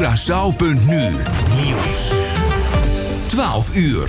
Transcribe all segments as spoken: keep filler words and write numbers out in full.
Curaçao punt nu. Nieuws. twaalf uur.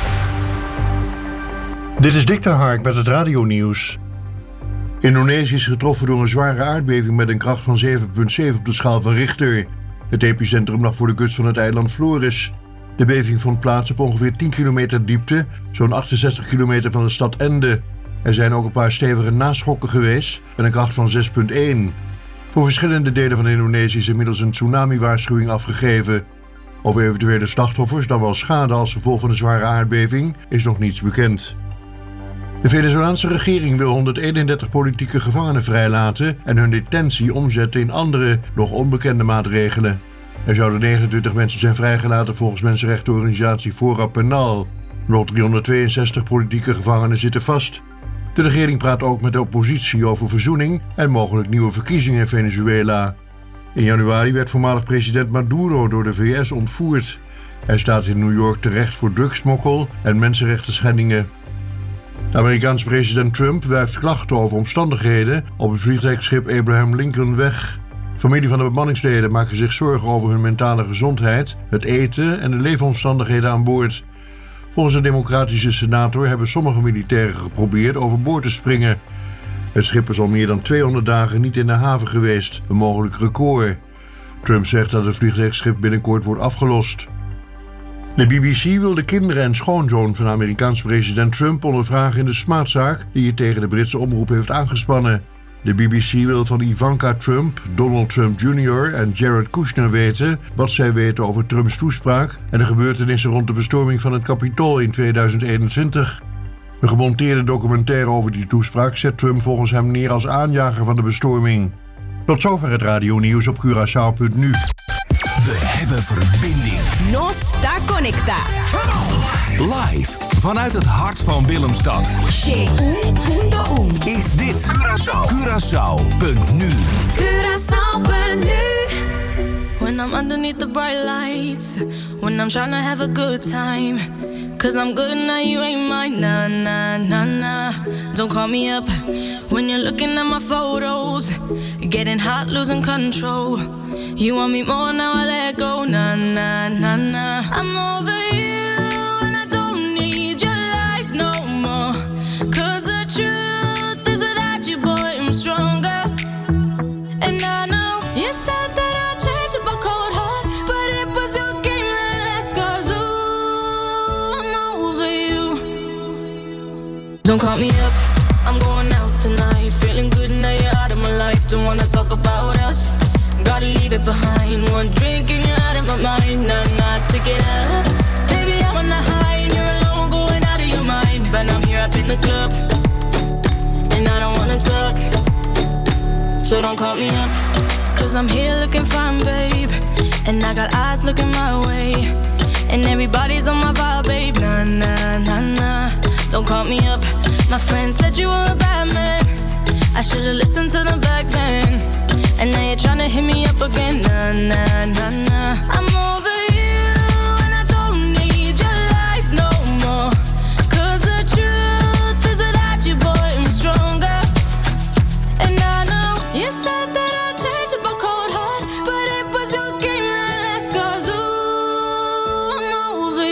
Dit is Dick de Hark met het radionieuws. Indonesië is getroffen door een zware aardbeving met een kracht van zeven komma zeven op de schaal van Richter. Het epicentrum lag voor de kust van het eiland Flores. De beving vond plaats op ongeveer tien kilometer diepte, zo'n achtenzestig kilometer van de stad Ende. Er zijn ook een paar stevige naschokken geweest met een kracht van zes komma één. Voor verschillende delen van Indonesië is inmiddels een tsunami-waarschuwing afgegeven. Over eventuele slachtoffers, dan wel schade als gevolg van de zware aardbeving, is nog niets bekend. De Venezolaanse regering wil honderdeenendertig politieke gevangenen vrijlaten en hun detentie omzetten in andere, nog onbekende maatregelen. Er zouden negenentwintig mensen zijn vrijgelaten volgens mensenrechtenorganisatie Fora Penal. Nog driehonderdtweeënzestig politieke gevangenen zitten vast. De regering praat ook met de oppositie over verzoening en mogelijk nieuwe verkiezingen in Venezuela. In januari werd voormalig president Maduro door de V S ontvoerd. Hij staat in New York terecht voor drugsmokkel en mensenrechtenschendingen. De Amerikaanse president Trump wuift klachten over omstandigheden op het vliegtuigschip Abraham Lincoln weg. Familie van de bemanningsleden maken zich zorgen over hun mentale gezondheid, het eten en de leefomstandigheden aan boord. Volgens een democratische senator hebben sommige militairen geprobeerd overboord te springen. Het schip is al meer dan tweehonderd dagen niet in de haven geweest, een mogelijk record. Trump zegt dat het vliegtuigschip binnenkort wordt afgelost. De B B C wil de kinderen en schoonzoon van Amerikaanse president Trump ondervragen in de smaadzaak die hij tegen de Britse omroep heeft aangespannen. De B B C wil van Ivanka Trump, Donald Trump junior en Jared Kushner weten wat zij weten over Trumps toespraak en de gebeurtenissen rond de bestorming van het Capitool in tweeduizend eenentwintig. Een gemonteerde documentaire over die toespraak zet Trump volgens hem neer als aanjager van de bestorming. Tot zover het radionieuws op Curaçao punt nu. We hebben verbinding. Nos está conecta. Live vanuit het hart van Willemstad. Is dit Curaçao. Curaçao punt nu. Curaçao punt nu. When I'm underneath the bright lights, when I'm trying to have a good time, cause I'm good now, you ain't mine, nah, nah, nah, nah. Don't call me up when you're looking at my photos, getting hot, losing control. You want me more, now I let go, nah, nah, nah, nah. I'm over you and I don't need your lies no more, cause the truth is without you, boy, I'm stronger. And I know you said that I'd change up a cold heart, but it was your game that last, cause ooh, I'm over you. Don't call me up, I'm going out tonight, feeling good now you're out of my life. Don't wanna talk about us, gotta leave it behind. One drink and you're out of my mind. Nah, nah, take it up. Baby, I'm on the high and you're alone, going out of your mind. But I'm here up in the club, and I don't wanna talk, so don't call me up, cause I'm here looking fine, babe, and I got eyes looking my way, and everybody's on my vibe, babe. Nah, nah, nah, nah. Don't call me up. My friend said you were a bad man, I should've listened to them back then, and now you're tryna hit me up again. Nah, nah, nah, nah. I'm over you and I don't need your lies no more, cause the truth is without you, boy, I'm stronger. And I know you said that I'd change up a cold heart, but it was your game that last, cause ooh, I'm over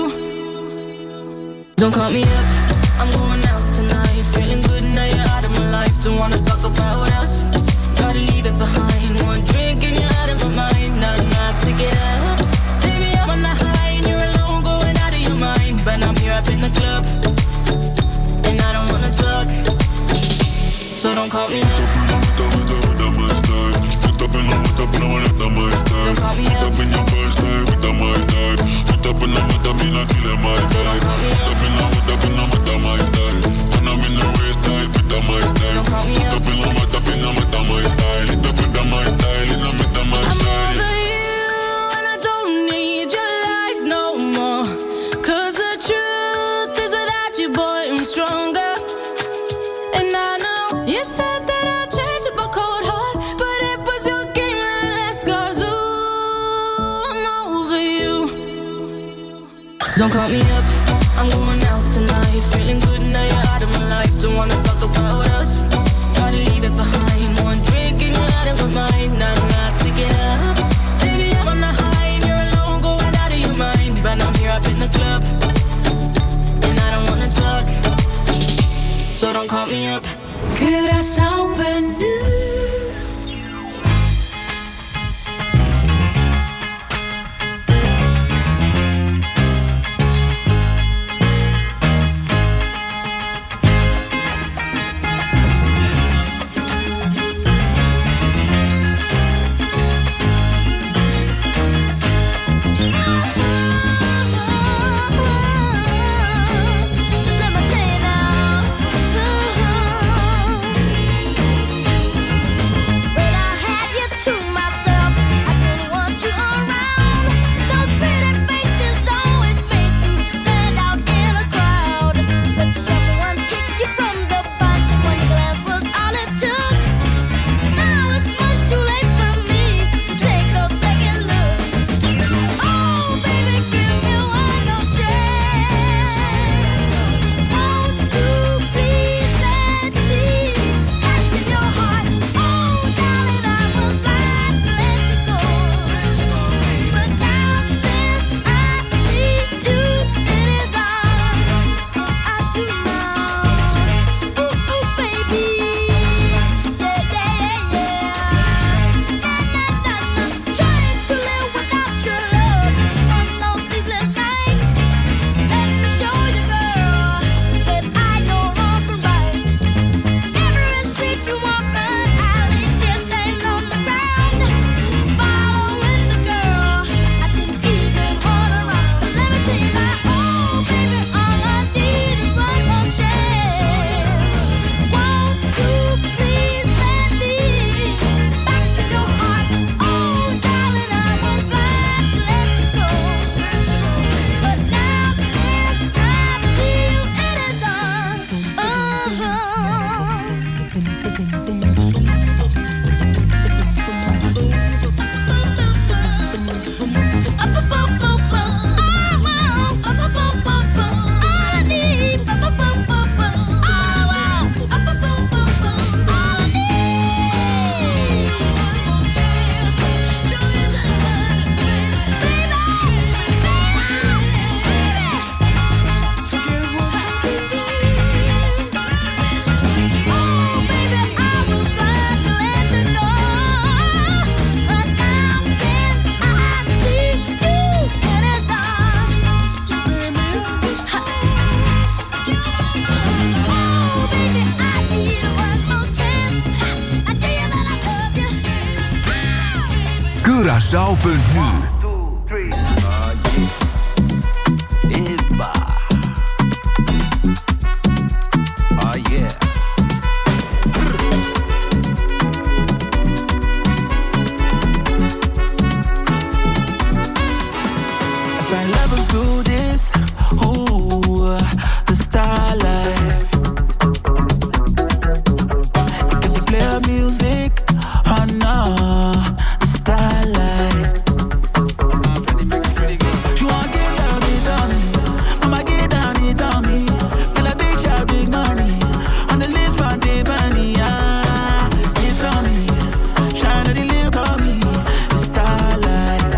you. Don't call me up, I'm going out tonight, feeling good now you're out of my life. Don't wanna talk about us, gotta leave it behind. One drink and you're out of my mind. Nah, nah, pick it up. Baby, I'm on the high and you're alone, going out of your mind. But I'm here up in the club, and I don't wanna talk, so don't call me up. Don't call me up. Don't call me up. Don't call me up. Don't call me up, I'm going out tonight, feeling good now you're out of my life. Don't wanna talk about us, gotta leave it behind. One drink and you're out of my mind. Nah, nah, pick it up. Baby, I'm on the high. Curaçao punt nu. Zijn levels do this, ooh, the star life. Ik heb die clear music, oh no, the star life. You wanna get down, it on me, mama get down, it on me. Girl, a big shot, big money, on the list van Tiffany, ah, it's on me, shine the light on me, the star life.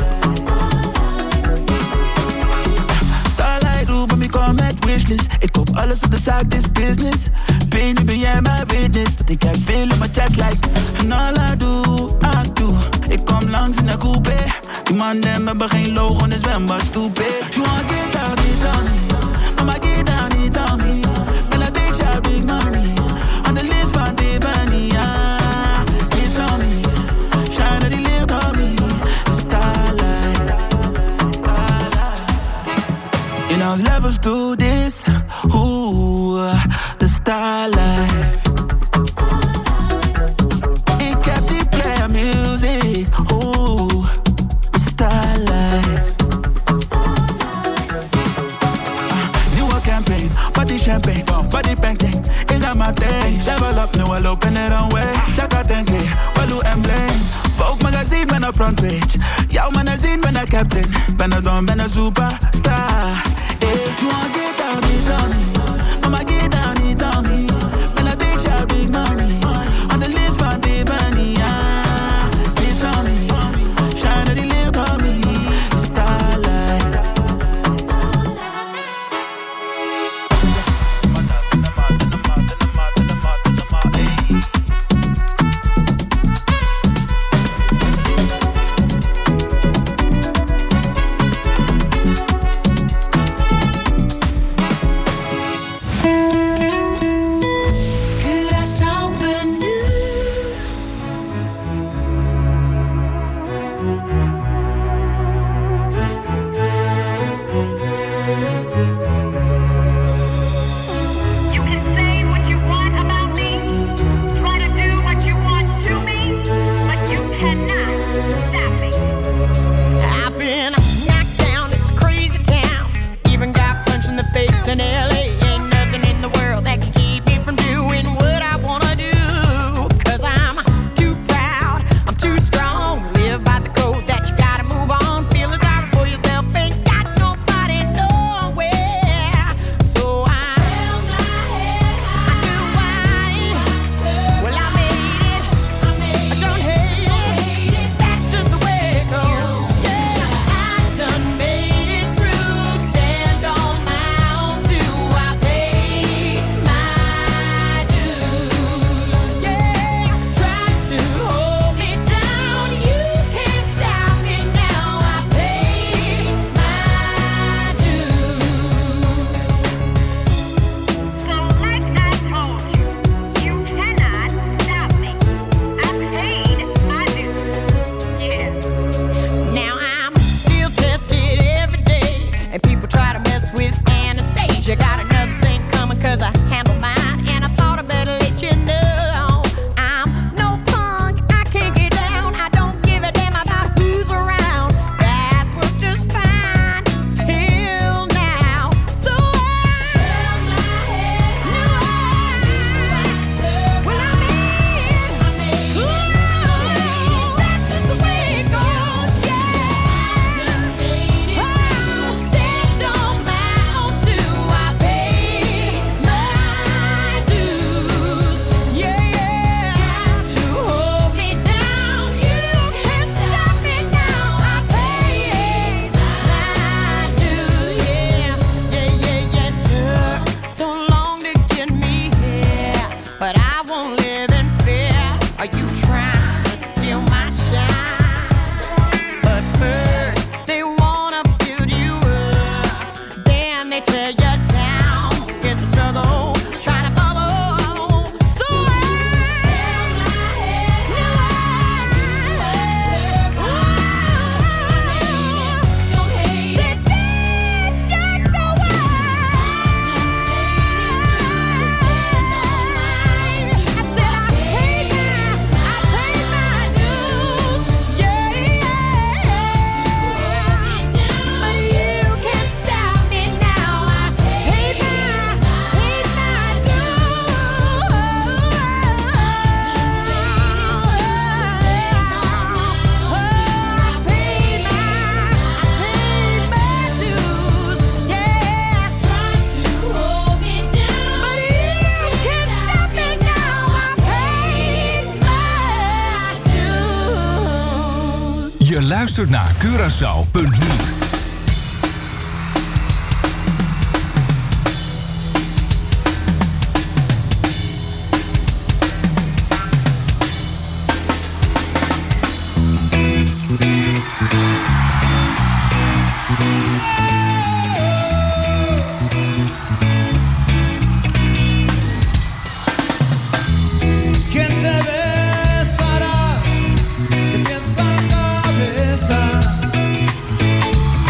Kom met wishlist. Ik koop alles op de zaak, this business. Baby, ben jij mijn witness? Want ik heb veel in mijn chest like. En all I do, I do. Ik kom langs in de coupe. Die mannen hebben geen logo in de zwembad, stupid. You wanna get down, it on me. Mama, get down, it on me. Girl, a big shot, big money. On the list van Tiffany, ah, it's on me. Shine die licht on me. Starlight, starlight. You know, levels do this, ooh, the star life. Ik heb die player music, ooh, the star life. Uh, nieuwe campaign, body champagne, body pancake, is aan mijn thing. Level up, nu al lopen er een way. Chaka tenke, walu emblem. Vogue magazine, ben een front page. Jouw magazine, ben een captain. Ben een don, ben een superstar. You wanna get down, it on me. Mama, get down, it on me. Girl, a big shot, big money. On the list van Tiffany, ah, it's on me. Shine the light on me. Starlight, starlight. Je luistert naar Curaçao punt nu. Cabeza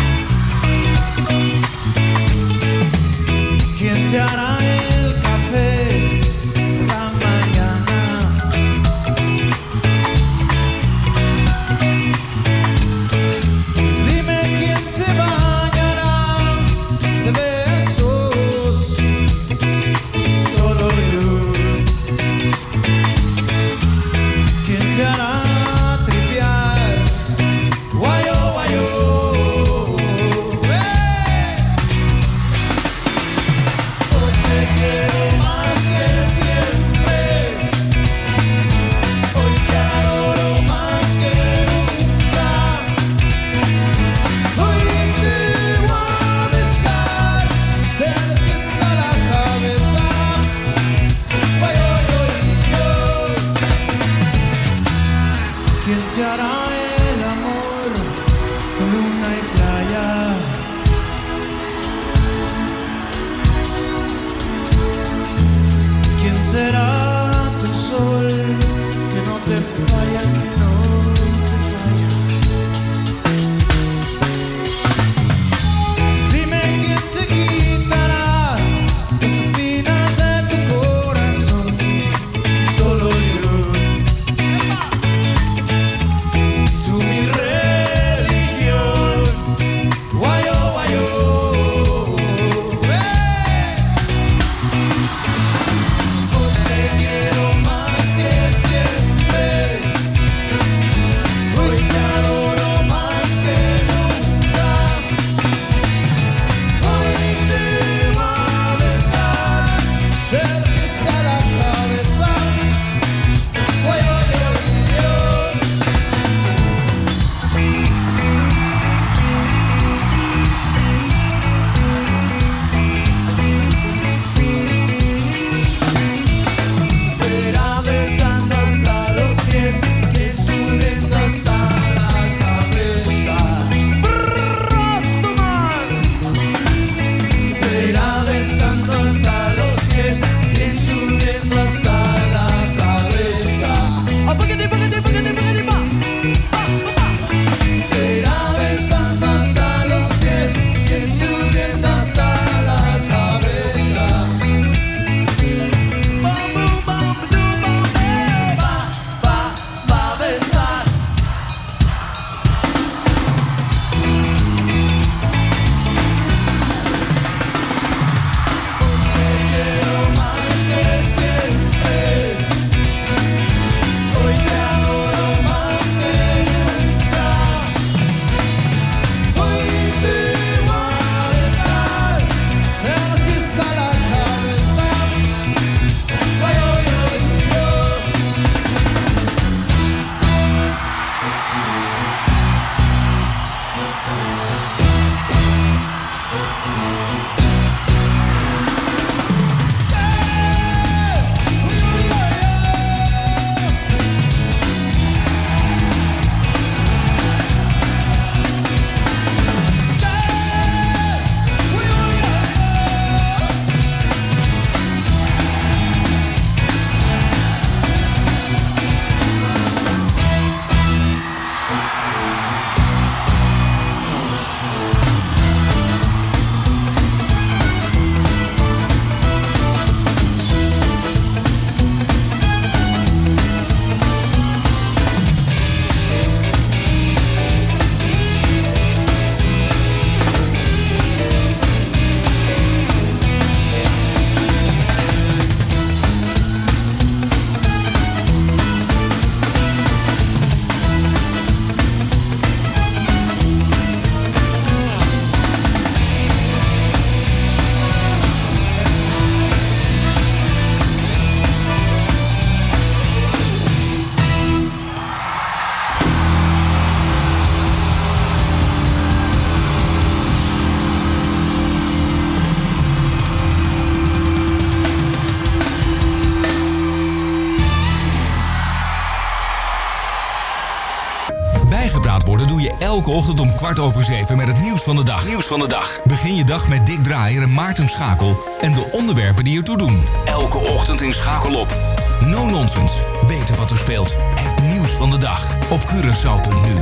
je elke ochtend om kwart over zeven met het nieuws van de dag. Nieuws van de dag. Begin je dag met Dick Draaier en Maarten Schakel en de onderwerpen die ertoe doen. Elke ochtend in Schakel op. No nonsense. Weten wat er speelt. Het nieuws van de dag op Curaçao punt n u.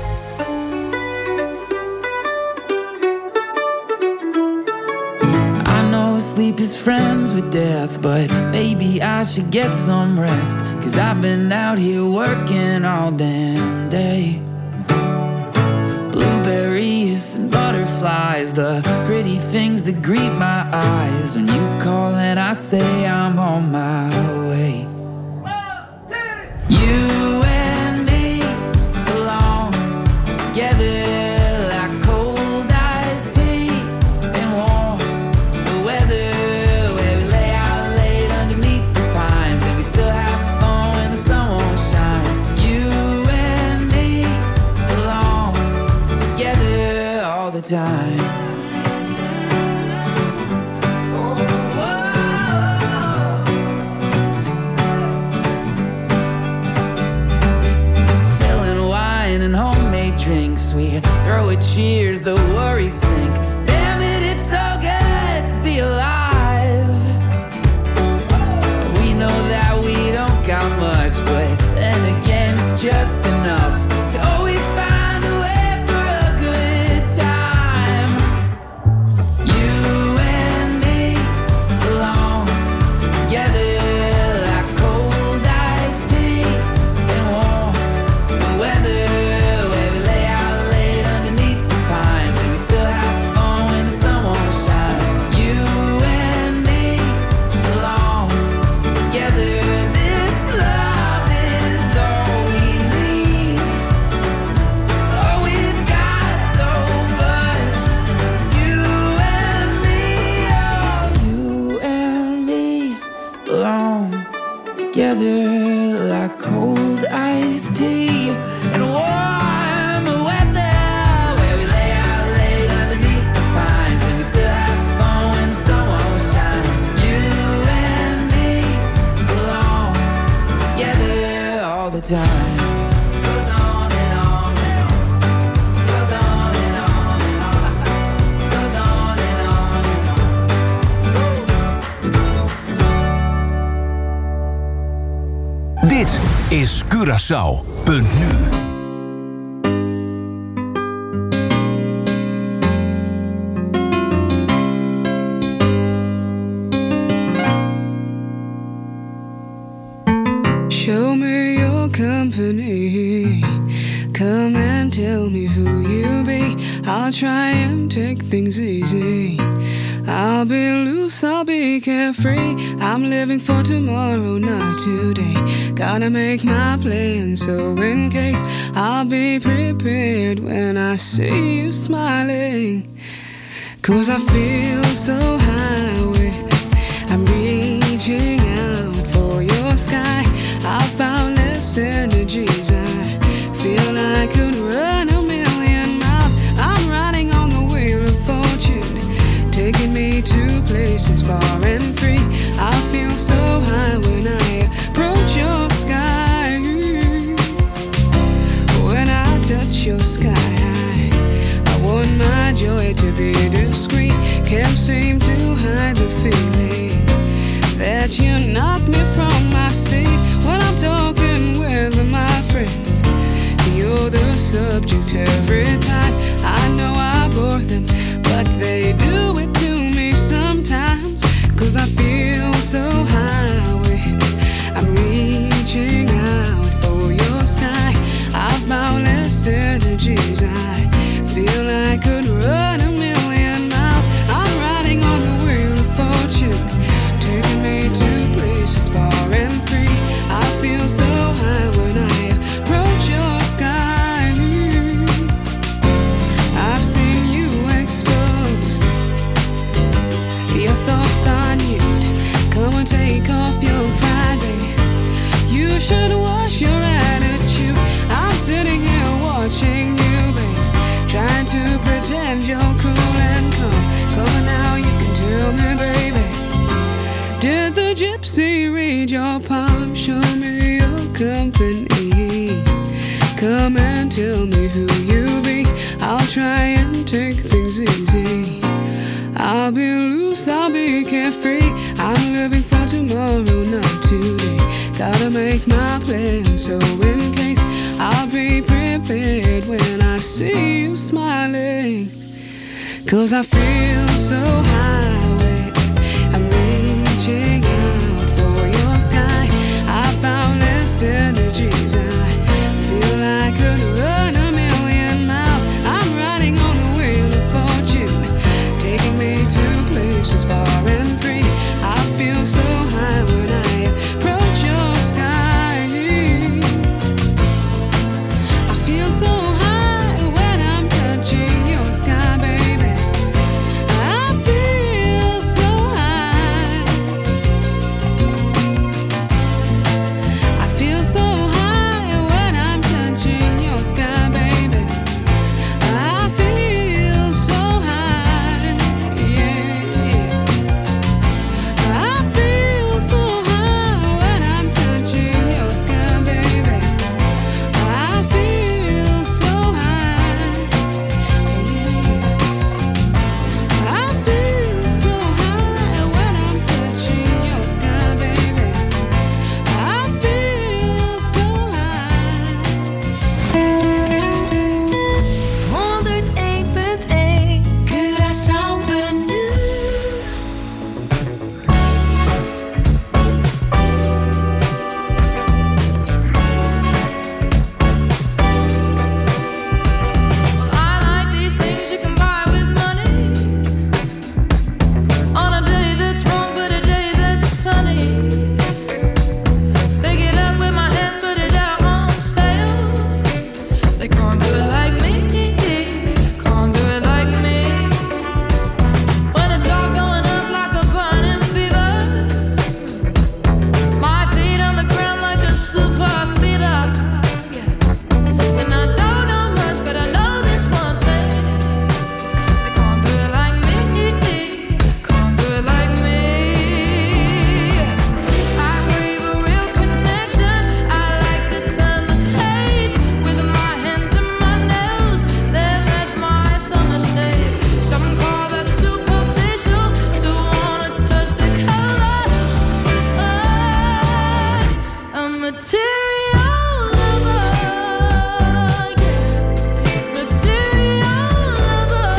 Sleep is friends with death, but maybe I should get some rest, 'cause I've been out here working all damn day. Blueberries and butterflies, the pretty things that greet my eyes when you call and I say I'm on my way. You and me belong together. Time. Spilling wine and homemade drinks, we throw a cheers, the worries sink. Damn it, it's so good to be alive. We know that we don't got much, but then again it's just enough to always find a way. Like cold iced tea and warm weather, where we lay out late underneath the pines and we still have fun when the sun won't shine. You and me belong together all the time. Goes on and on and on. Goes on and on and on. Goes on and on and on. Dit is Curaçao punt n u. Show me your company. Come and tell me who you be. I'll try and take things easy. I'll be loose, I'll be carefree. I'm living for tomorrow, not today. Gotta make my plan, so in case I'll be prepared when I see you smiling. 'Cause I feel so high, I'm reaching out for your sky. I've boundless energies, I feel I could run a million miles. I'm riding on the wheel of fortune, taking me to places far and free. I feel so high when I approach your sky. When I touch your sky, I want my joy to be discreet. Can't seem to hide the feeling that you knock me from my seat. When I'm talking with my friends, you're the subject every time. I know I bore them, but they do it to me sometimes. 'Cause I feel so high, I'm reaching out for your sky. I've boundless energies, I feel I could run a million miles. I'm riding on the wheel of fortune, taking me to places far and free. I feel so high when I approach your sky. I've seen you exposed, your thoughts on you. Come and take off your pride, baby. You should wash your attitude. I'm sitting here watching you, baby, trying to pretend you're cool and calm. Come on now, you can tell me, baby, did the gypsy read your palm? Show me your company. Come and tell me who you try and take things easy. I'll be loose, I'll be carefree. I'm living for tomorrow, not today. Gotta make my plan, so in case I'll be prepared when I see you smiling. Cause I feel so high when I'm reaching out for your sky. I found less energies. I feel like I could run a million miles. I'm riding on the wheel of fortune, taking me to places far and free. I feel so high when I approach your sky. I feel so high when I'm touching your sky, baby. I feel so high. I feel so high when I'm touching your sky, baby. I feel so high, yeah. I feel so high when I'm touching your sky, baby. I feel so high, yeah. I feel so high when I'm touching your sky, baby. I feel so high. honderdéén punt één Curaçao Menu. Well, I like these things you can buy with money. On a day that's wrong, but a day that's sunny. Pick it up with my hands, put it out on sale. They can't do it like me, can't do it like me. When it's all going up like a burning fever, my feet on the ground like a super feeder. And I don't know much, but I know this one thing. They can't do it like me, can't do it like me. I crave a real connection. I like to turn the page with my hands and my nails. They match my summer shade. Some call that superficial, to wanna touch the color. But I'm a material lover, yeah. Material lover.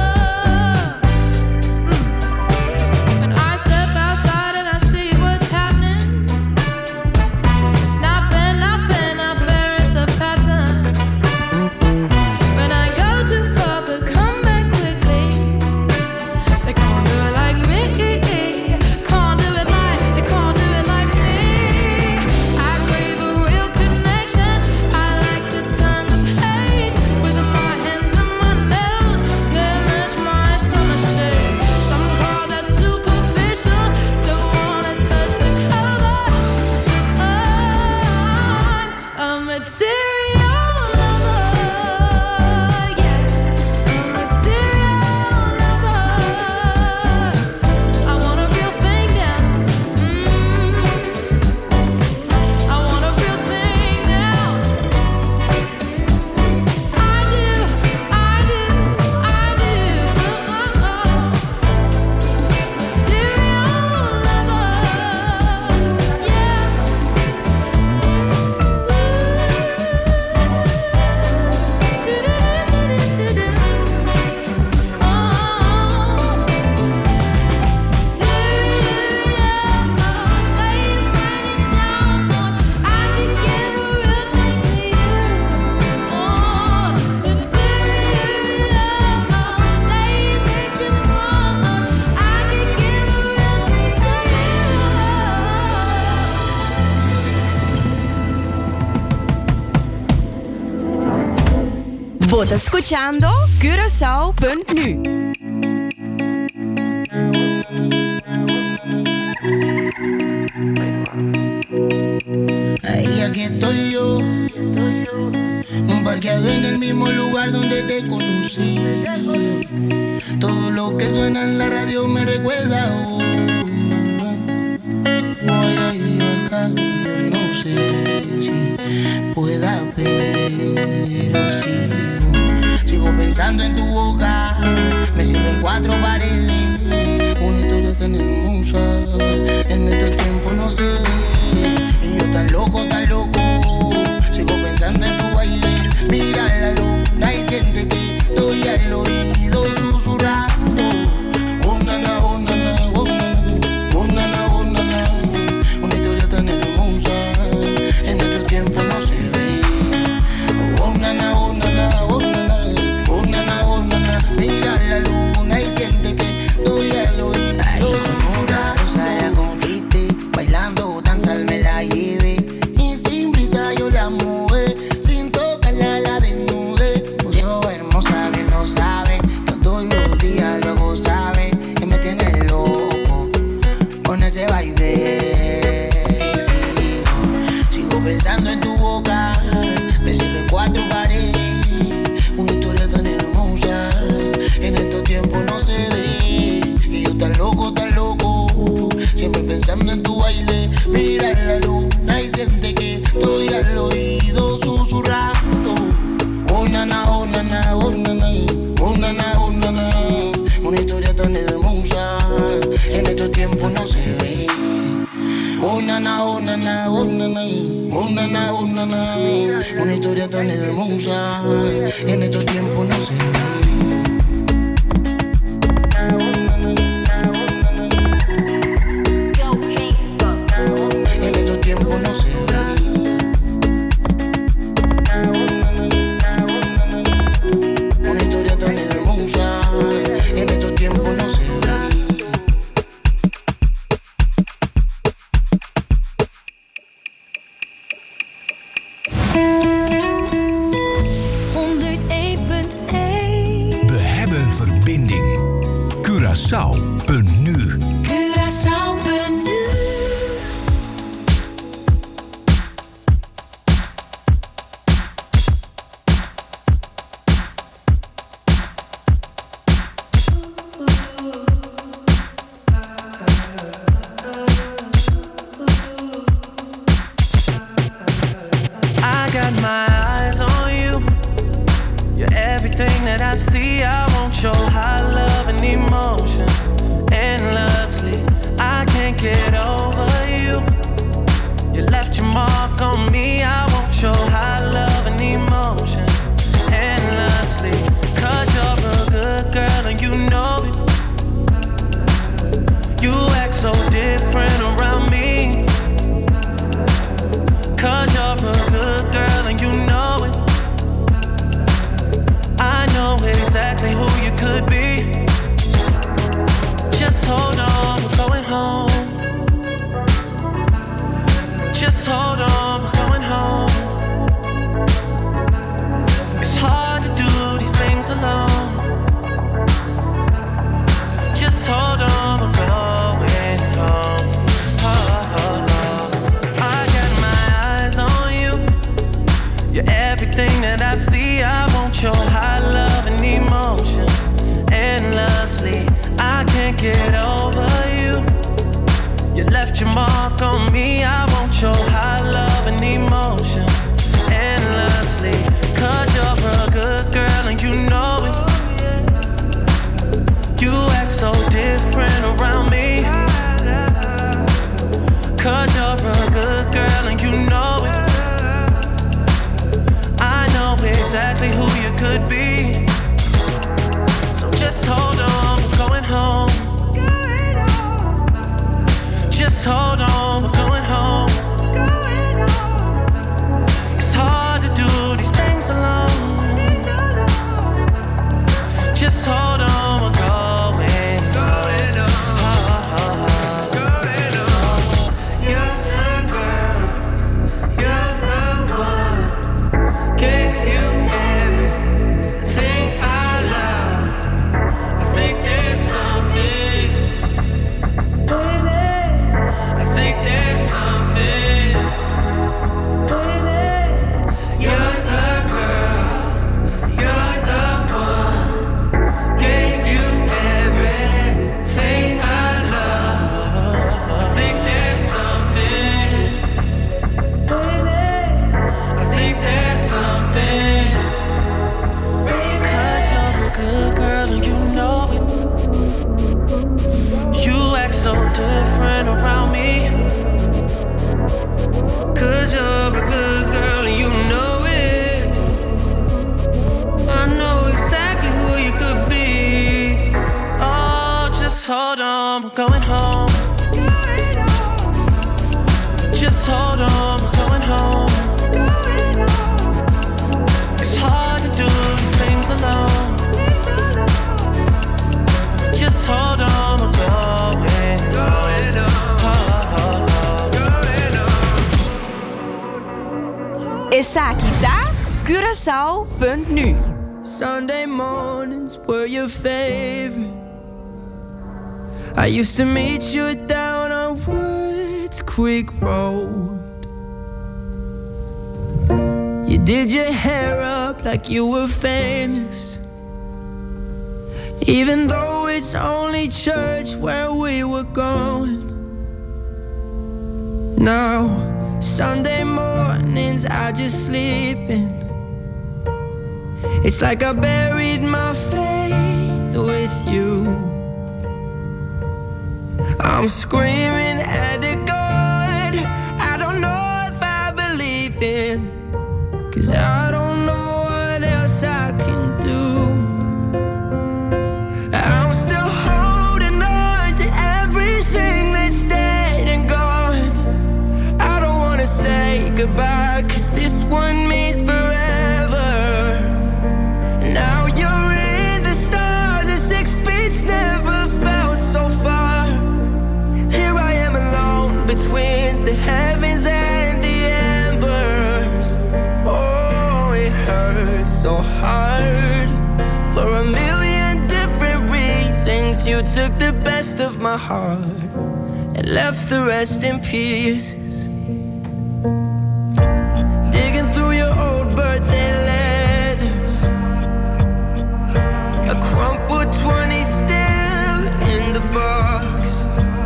Mm. When I step outside and I see what's happening, it's not fair, not fair, not fair, it's a pattern. When I go too far but come back quickly, they can't do it like me, can't do it like, they can't do it like me. I crave a real connection. I like to turn the page with my hands and my nails. They match my summer shade. Some call that superficial, to wanna touch the cover. I'm a material lover, yeah. I'm a material lover. I want a real thing now. Mm. I want a real thing now. I do, I do, I do. Material lover, yeah. Vota escuchando Curaçao punt nu. Ahí aquí estoy yo, parqueado en el mismo lugar donde te conocí. Todo lo que suena en la radio me recuerda a una. Voy a ir acá y no sé si pueda, pero sigo, sigo pensando. pensando en tu boca. Me cierro en cuatro paredes. Una historia tan hermosa. En estos tiempos no se ve. Y yo tan loco, tan loco. Sigo pensando en tu baile. Mira la luna y siente que estoy al oído susurrando. Oh, nana, oh, nana, oh, nana, oh, nana, oh, nana. Una historia tan hermosa. En estos tiempos no se ve. Oh, nana, oh, nana, oh, nana. Oh, nana, oh, nana. Mira la luna y siente que estoy al oído susurrando. Rosa la conquiste, bailando danza me la llevé. Y sin prisa yo la mueve, sin tocarla la desnude. Puso hermosa, bien lo sabe. Todos los días luego sabe que me tiene loco con ese baile. Y sigo, sigo pensando en tu boca. Me cierro en cuatro paredes. Una historia tan hermosa. En estos tiempos no se ve. Y yo tan loco, tan loco. Siempre pensando en tu baile. Mira la luna y siente que estoy al oído susurrando. Oh, nana, oh, nana, oh, nana. Oh, nana, oh, nana. Una historia tan hermosa. En estos tiempos no se ve. Oh, nana, oh, nana, oh, nana. Oh, nana, oh, nana. Una historia tan hermosa. En estos tiempos no se ve. En estos tiempos no se ve. Una historia tan hermosa. En estos tiempos no se ve. honderdéén punt één We hebben verbinding. Curaçao punt nu. Curaçao punt nu. I got my eyes on you. You're everything that I see. I want your high love and emotion endlessly. I can't get over you. You left your mark on me. I want your high love and emotion endlessly. Cause you're a good girl and you know it. You act so different around me. Cause you're a good girl and you know it. I know exactly who you could be. Just hold on, we're going home. Just hold on, we're going home. It's hard to do these things alone. Just hold on, we're going home. Oh, oh, oh. I got my eyes on you. You're everything that I see. I want your high love and emotion endlessly. I can't get over you. You left your mark on me. I want your high love and emotion endlessly. Cause you're a good girl and you know it. You act so different around me. Cause you're a good girl and you know it. I know exactly who you could be. So just hold on, we're going home. Just hold on, we're going home. It's hard to do these things alone. Just hold on, we're going home. Oh, oh, oh. You're the girl, you're the one. Gave you everything I loved. I think there's something, baby. I think on, we're going home. Just hold on, we're going home. It's hard to do these things alone. Just hold on, we're going home. Essa aqui tá Curaçao punt nu. Sunday mornings were your favorite. I used to meet you down on Woods Creek Road. You did your hair up like you were famous, even though it's only church where we were going. Now, Sunday mornings I just sleeping. It's like I buried my faith with you. I'm screaming at the God I don't know if I believe in, 'cause I don't know what else I can do. I'm still holding on to everything that's dead and gone. I don't wanna say goodbye, 'cause this one means forever. Now you're in the stars and six feet's never felt so far. Here I am alone between the heavens and the embers. Oh, it hurts so hard. For a million different reasons, you took the best of my heart and left the rest in pieces. Digging through your old birthday letters, a crumpled twenty still in the box.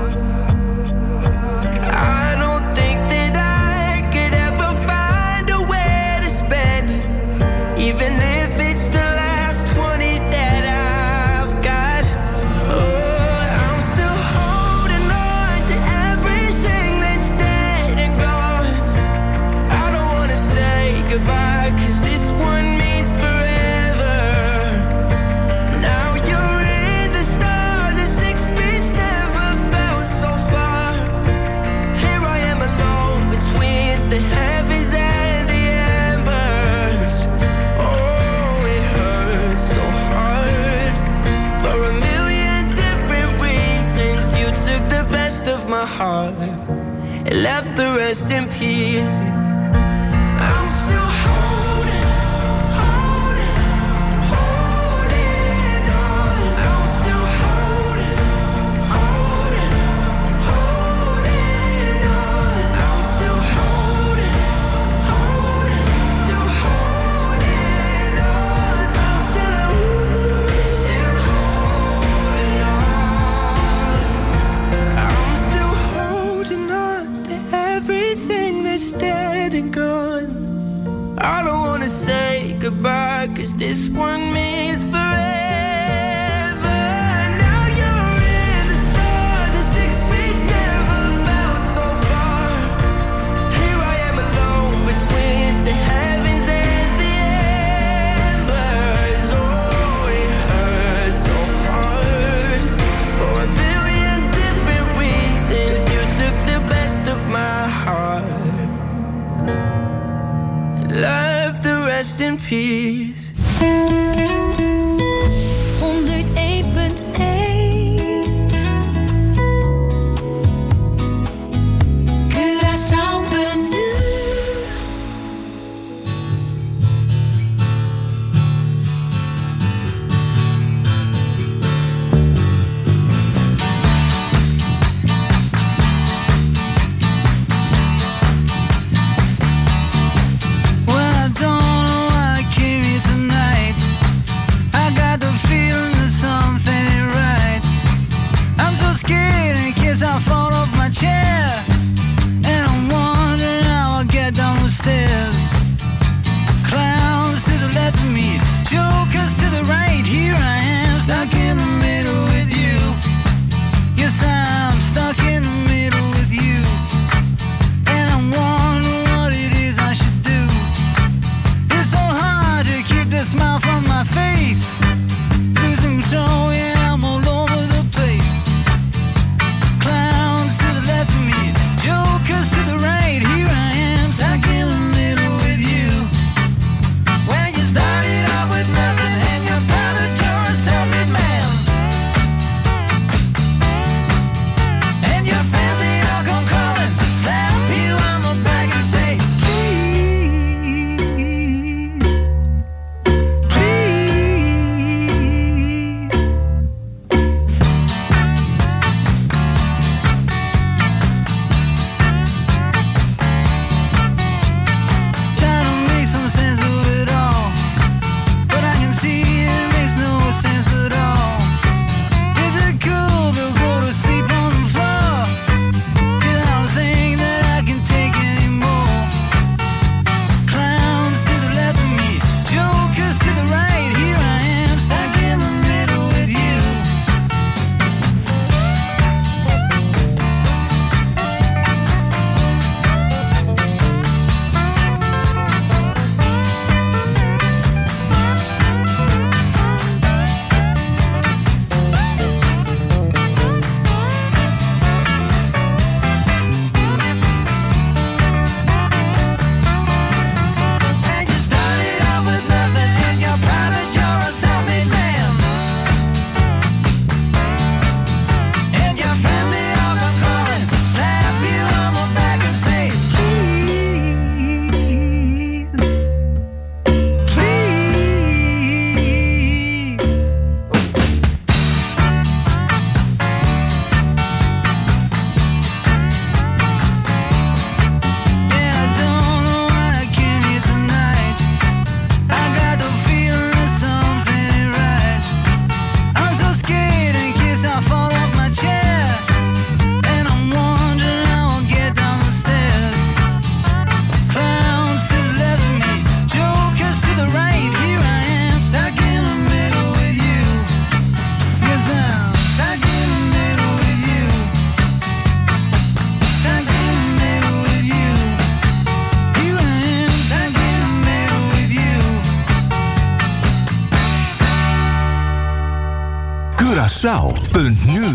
I don't think that I could ever find a way to spend it, even if it's the last twenty that I've got. Oh, I'm still holding on to everything that's dead and gone. I don't wanna say goodbye, 'cause this one means forever. Now you're in the stars and six feet's never felt so far. Here I am alone between the heavens and the embers. Oh, it hurts so hard. For a million different reasons, you took the best of my heart and left the rest in pieces. I'm still holding, holding, holding on. I'm still holding, holding, holding on. I'm still holding, holding, still holding on. I'm still, still holding on. I'm still holding on to everything that's dead and gone. I don't wanna say goodbye, 'cause this one means forever. Now you're in the stars and six feet never felt so far. Here I am alone between the heavens and the embers. Oh, it hurts so hard. For a billion different reasons, you took the best of my heart and left the rest in peace. honderdéén punt één Curaçao punt nu. Well, I don't know why I came here tonight. I got the feeling that something ain't right. I'm so scared in case I fall off my chair, and I'm wondering how I'll get down the stairs. Clowns to the left of me, jokers to the right. Here I am, stuck in the middle with you. Yes, I'm stuck in the middle with you, and I'm wondering what it is I should do. It's so hard to keep the smile from my face. Losing control, yeah, I'm all over the place. Curaçao punt nu.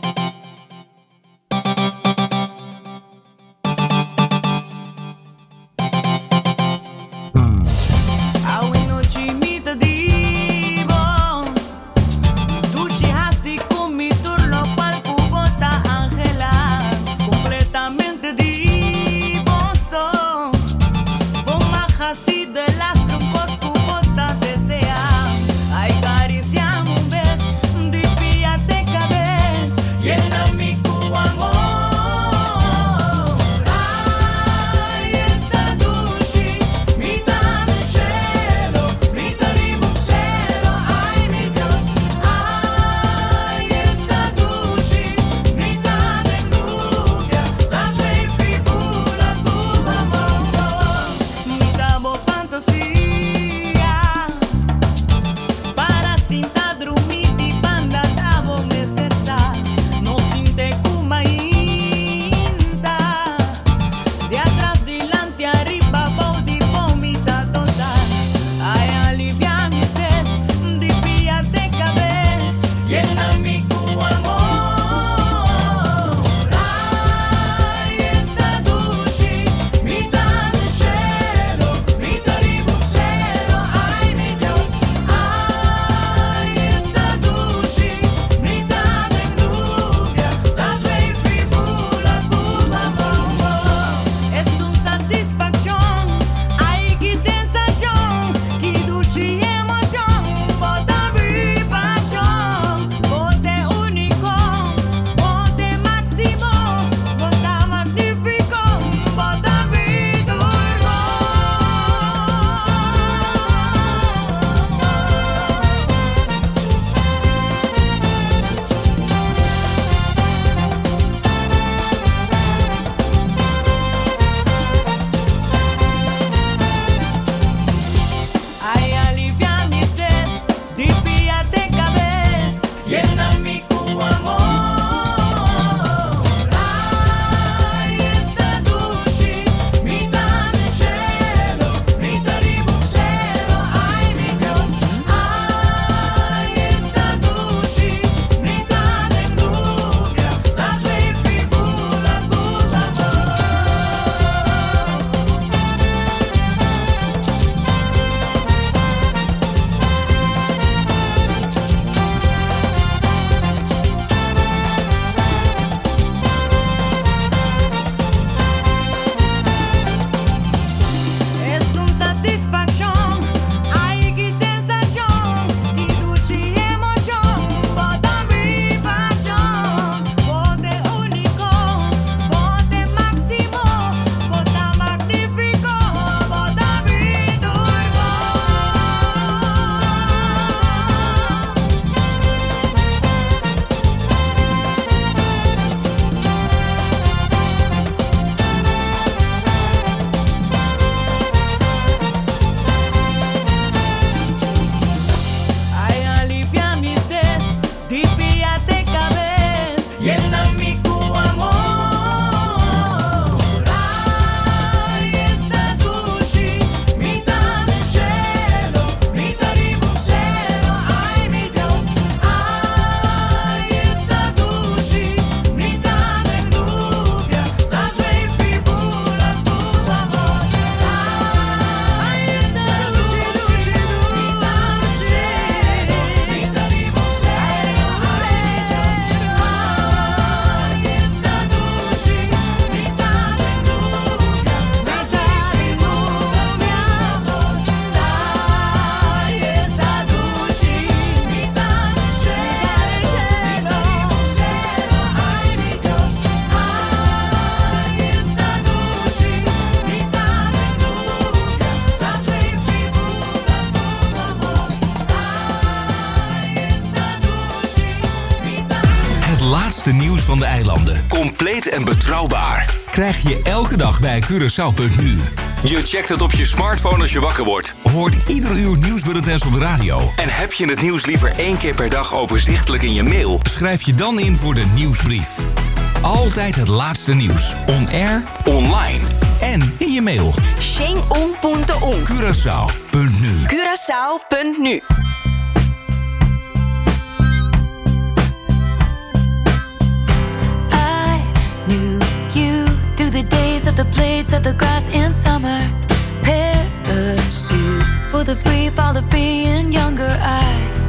laatste nieuws van de eilanden. Compleet en betrouwbaar. Krijg je elke dag bij Curaçao punt nu. Je checkt het op je smartphone als je wakker wordt. Hoort ieder uur nieuwsbulletins op de radio. En heb je het nieuws liever één keer per dag overzichtelijk in je mail? Schrijf je dan in voor de nieuwsbrief. Altijd het laatste nieuws. On air, online en in je mail. Sheng Un Punto Un. Curaçao punt nu. Curaçao punt nu. the free fall of being younger. I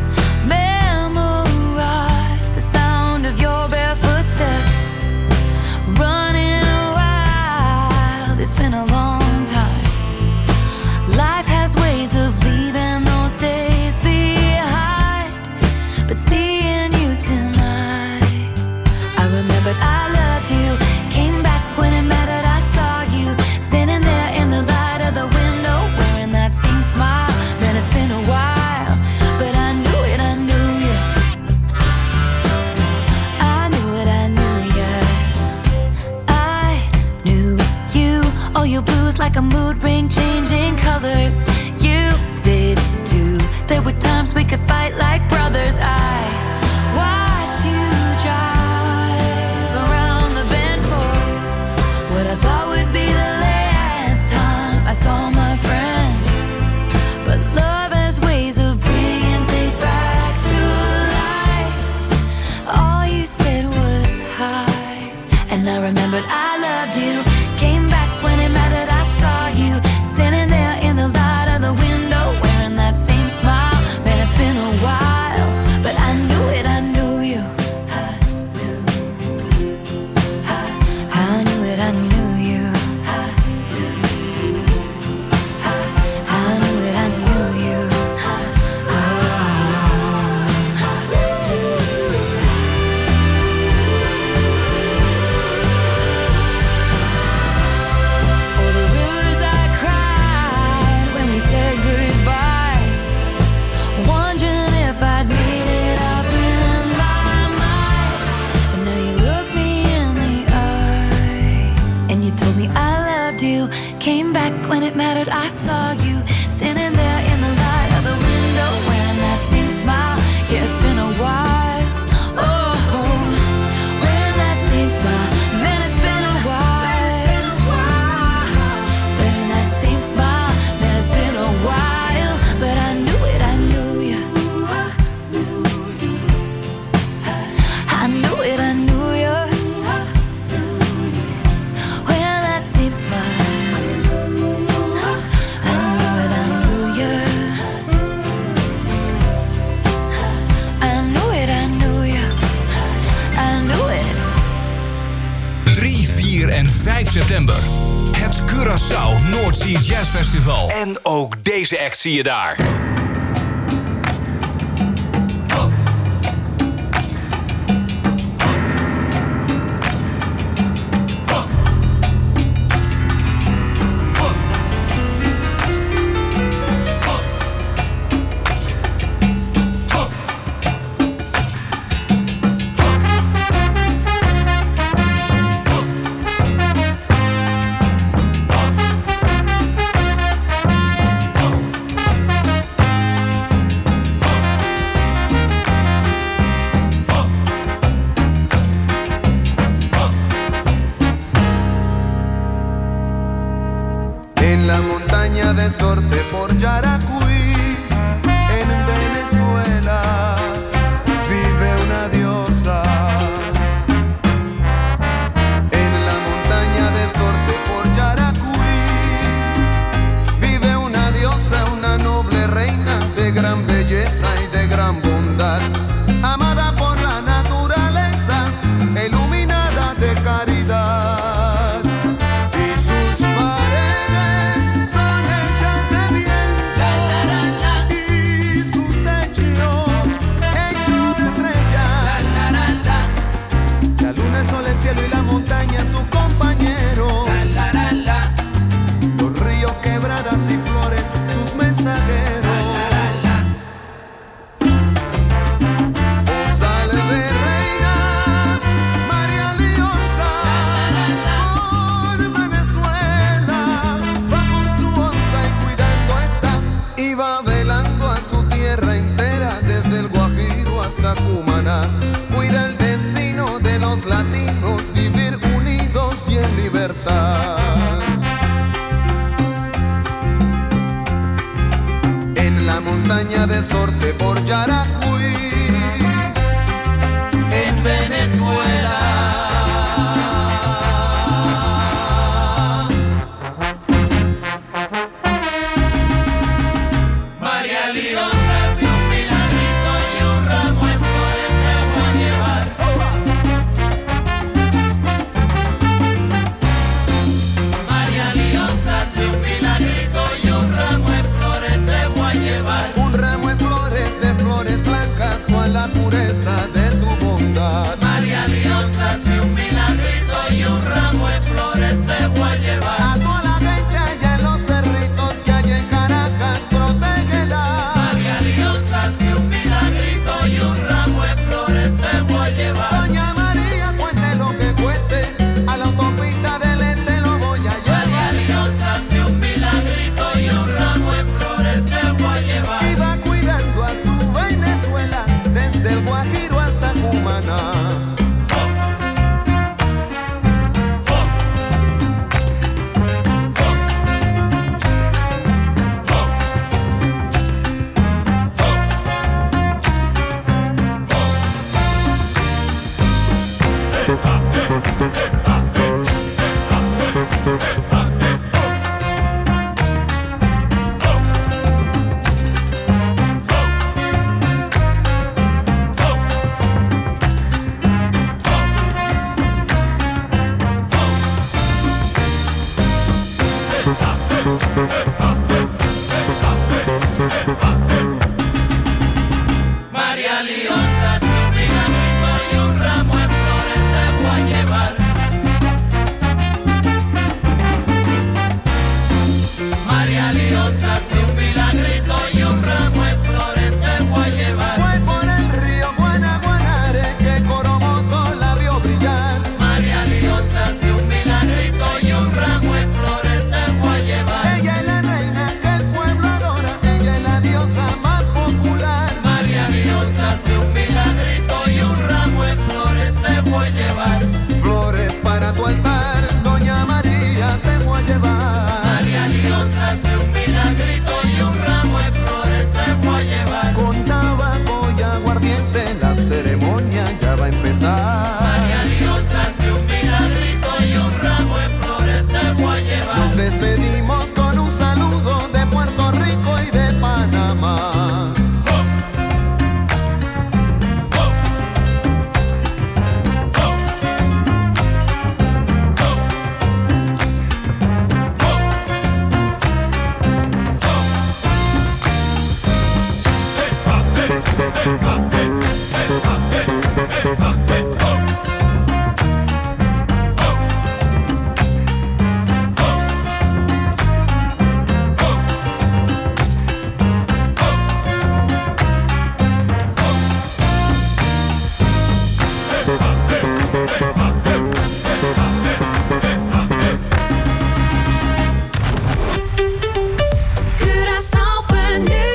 memorize the sound of your bare footsteps, running wild. It's been a long time. Life has ways of leaving those days behind, but seeing you tonight, I remembered I loved you. Came back when it mattered. I saw you standing there in the light of the window, wearing that same smile. Man, it's been a while, but I knew it, I knew you. I knew it, I knew you. I knew you. Oh, your blues like a mood ring, changing colors. You did too. There were times we could fight like brothers. I watched you drive around the bend for what I thought would be the last time I saw my friend. But love has ways of bringing things back to life. All you said was hi, and I remembered I loved you. Came back when it mattered. I saw you standing there in the light of the window, wearing that same smile. Man, it's been a while, but I knew it, I knew you. I knew, I, I knew it, I knew you. I knew, I, I knew it, I knew you. Oh, the rivers I cried when we said goodbye, wondering if I'd made it up in my mind. But now you look me in the eye, and you told me I loved you. Came back when it mattered. I saw you standing there in the light of the window, wearing that same smile. Yeah, it's been a while. Oh, wearing that same smile. Man, it's been a while. Wearing that same smile. Man, it's been a while, but I knew it, I knew you. I knew it, I knew you. Wearing that same smile. I knew it, I knew you. I knew it, I knew you. I knew it. drie, vier en vijf september. Het Curaçao North Sea Jazz Festival. En ook deze act zie je daar. En la montaña de Sorte por Yaracuy, en Venezuela, vive una diosa. En la montaña de Sorte por Yaracuy, vive una diosa, una noble reina de gran belleza y de gran bondad, amada por la naturaleza, iluminada de caridad. El sol, el cielo y la montaña, sus compañeros. La, la, la, la. Los ríos, quebradas y flores, sus mensajeros. La, la, la, la. Oh, salve, reina María Liosa. La, la, la, la. Por Venezuela va con su onza y cuidando está, y va velando a su tierra entera, desde el Guajiro hasta Cumaná. Cuida el destino de los latinos, vivir unidos y en libertad. En la montaña de Sorte por Yaracuy, en Venezuela. Leonzas, un milagrito y un ramo de flores te voy a llevar. María Leonzas, un milagrito y un ramo de flores te voy a llevar. Fue por el río Guanaguanare que Coromoto la vio brillar. María Leonzas, un milagrito y un ramo de flores te voy a llevar. Ella es la reina que el pueblo adora, ella es la diosa más popular. María Leonzas, un milagrito y un ramo de flores te voy a llevar. Flores para tu altar, Doña María, te voy a llevar. María Leonzas, un milagrito y un ramo de flores te voy a llevar. Con tabaco y aguardiente la ceremonia ya va a empezar. María Leonzas, un milagrito y un ramo de flores te voy a llevar. Nos despedimos con un saludo de Puerto Rico y de Panamá. Curaçao venu.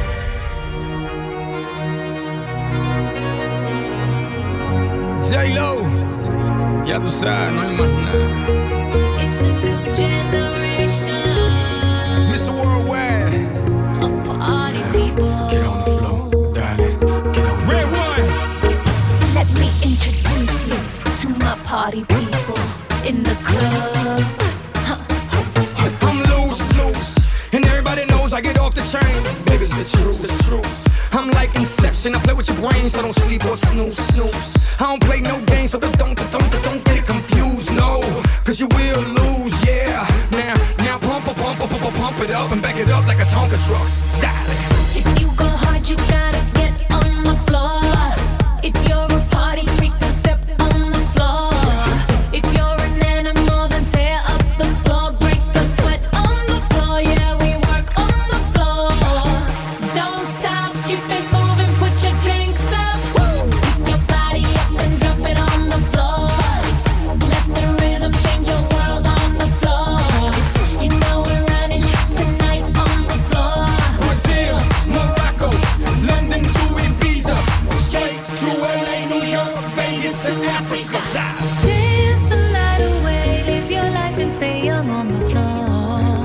J-Lo, ya tú sabes, no hay más nada. It's a new generation mister Worldwide, of party people. get on the floor, darling, get on the Red floor. one. Let me introduce you to my party people in the club. I'm loose, loose, and everybody knows I get off the chain. Baby, it's the truth, the truth. I'm like Inception, I play with your brains, so don't sleep or snooze, snooze. I don't play no games, so don't, don't, don't, don't get it confused, no. Cause you will lose, yeah. Now, now pump, pump, pump, pump, pump, pump it up and back it up like a Tonka truck. Darling. If you go hard, you gotta get on the floor. If you're a party freak, then step on the floor. If you're an animal, then tear up the floor. Break the sweat on the floor, yeah, we work on the floor. Don't stop, keep it moving, put your drinks up. Pick your body up and drop it on the floor. Let the rhythm change your world on the floor. You know we're running tonight on the floor. Brazil, Morocco, London to Ibiza, straight to L A, New York, Vegas to Africa. Dance the night away, live your life and stay young on the floor.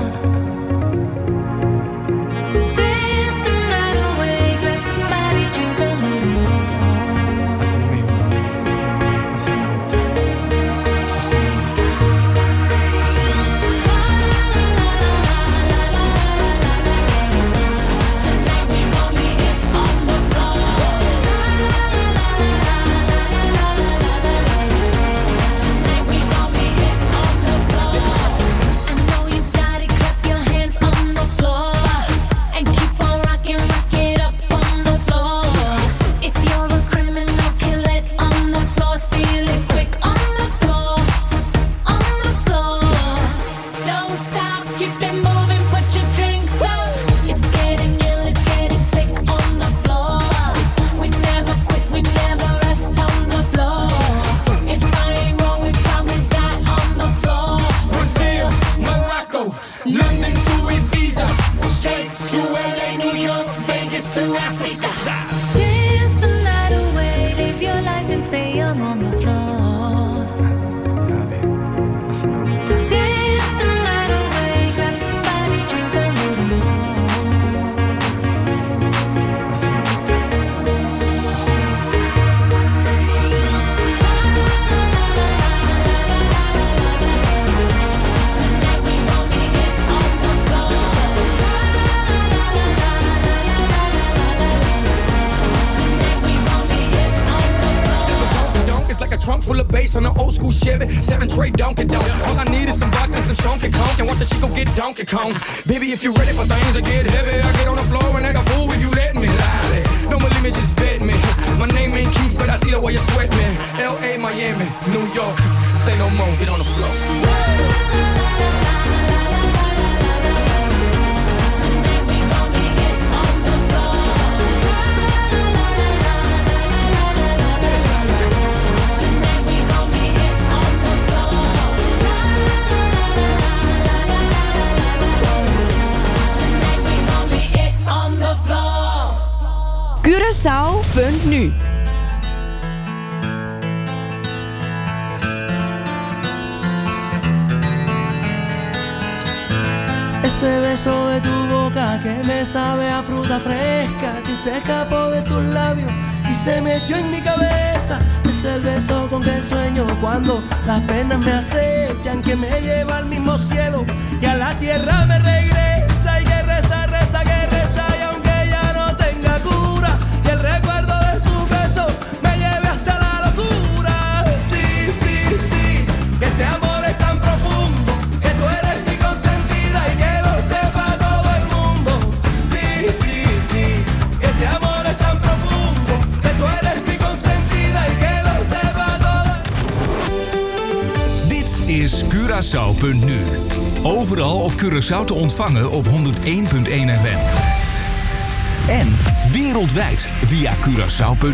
Dance the night away, grab somebody, drink a little more. Así mismo, así me gusta, así me gusta, así me gusta. Tonight we gon' be it on the floor. Tonight we gon' be it on the floor. I know you got it, clap your hands on the floor. And keep on rocking, rock it up on the floor. If you're a criminal, kill it on the floor. Steal it quick on the floor. On the floor. Don't stop, keep it moving, put your drinks up. It's getting ill, it's getting sick on the floor. We never quit, we never rest on the floor. If I ain't wrong, we probably die on the floor. Brazil, Morocco, London to Ibiza, straight to L A, New York, Vegas to Africa. Dance the night away, live your life and stay young on the floor. Dale, así me gusta. Dance the night away, grab somebody, drink a little more. Así me gusta, así me gusta, así me gusta. Tonight we gon' be it on the floor. Tonight we gon' be it on the floor. Donk is like a trunk full of bass on an old school Chevy, seven tray Donkey Donk. All I need is some vodka, some Shonky Conk, and watch a chico get Donkey Kong. Baby, if you ready for things to get heavy, I get on the floor and act a fool if you let me. Lie. Don't believe me, just bet me. know why you sweat, man. L A, Miami, New York. Say no more, get on the floor. Curaçao punt nu. Ese beso de tu boca que me sabe a fruta fresca, que se escapó de tus labios y se metió en mi cabeza. Es el beso con que sueño cuando las penas me acechan, que me lleva al mismo cielo y a la tierra me regresa. Y que reza, reza, que reza, y aunque ya no tenga cura, y el recuerdo de su beso me lleve hasta la locura. Sí, sí, sí, que este amor es tan profundo, que tú eres mi consentida y que lo sepa todo el mundo. Sí, sí, sí, que este amor es tan profundo, que tú eres mi consentida y que lo sepa todo el mundo. Dit is Curaçao punt nu. Overal op Curaçao te ontvangen op honderd één komma één F M. En wereldwijd via Curaçao punt nu.